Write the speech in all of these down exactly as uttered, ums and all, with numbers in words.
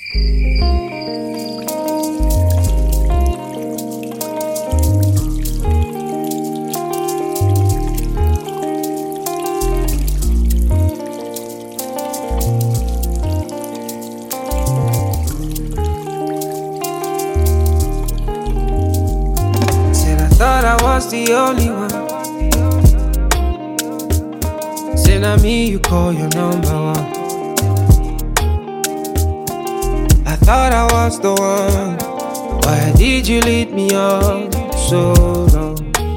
Thought I was the only one. Say na me you call your number one. I thought I was the one. Why did you lead me on so long?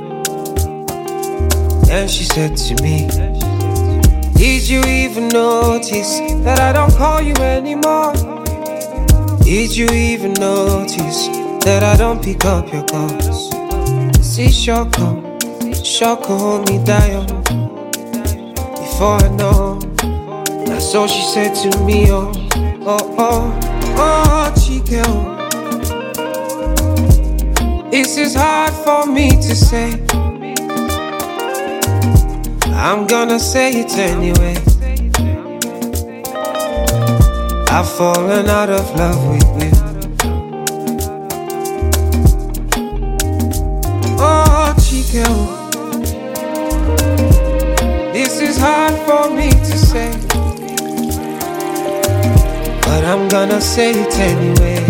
Then she said to me, did you even notice that I don't call you anymore? Did you even notice that I don't pick up your calls? See Shoko, Shoko hold me down. Before I know, that's all she said to me. Oh, oh, oh, oh, Chike. This is hard for me to say. I'm gonna say it anyway. I've fallen out of love with you. This is hard for me to say, but I'm gonna say it anyway.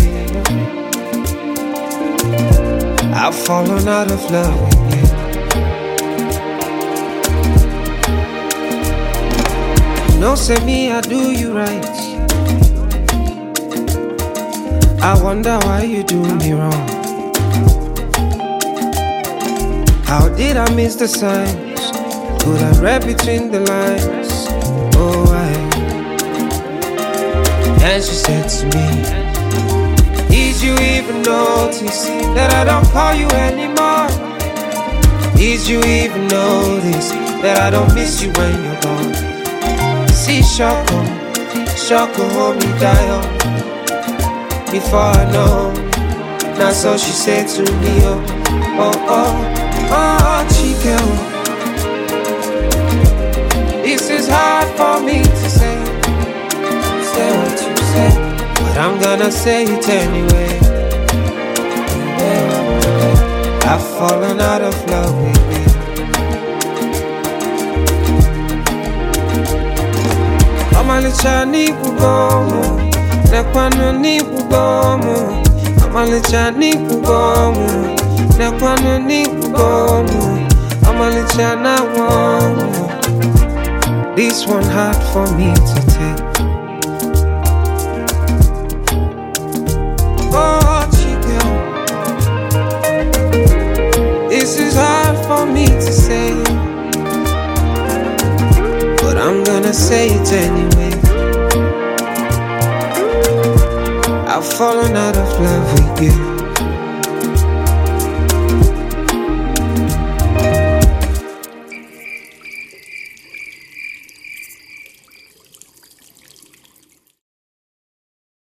I've fallen out of love with you. No, say me, I do you right. I wonder why you do me wrong. How did I miss the signs? Could I read between the lines? Oh, I. And she said to me, did you even notice that I don't call you anymore? Did you even notice that I don't miss you when you're gone? See Shoko, Shoko hold me down. Before I know, that's all she said to me. Oh, oh, oh. Oh, Chike, this is hard for me to say. Say what you say, but I'm gonna say it anyway. I've fallen out of love with you. Amalicha ni kugomo, nekwano ni kugomo. Amalicha ni kugomo. Nekwano ni kugomu, amalicha na wangu. This one hard for me to take. Oh, Chike, this is hard for me to say, but I'm gonna say it anyway. I've fallen out of love with you.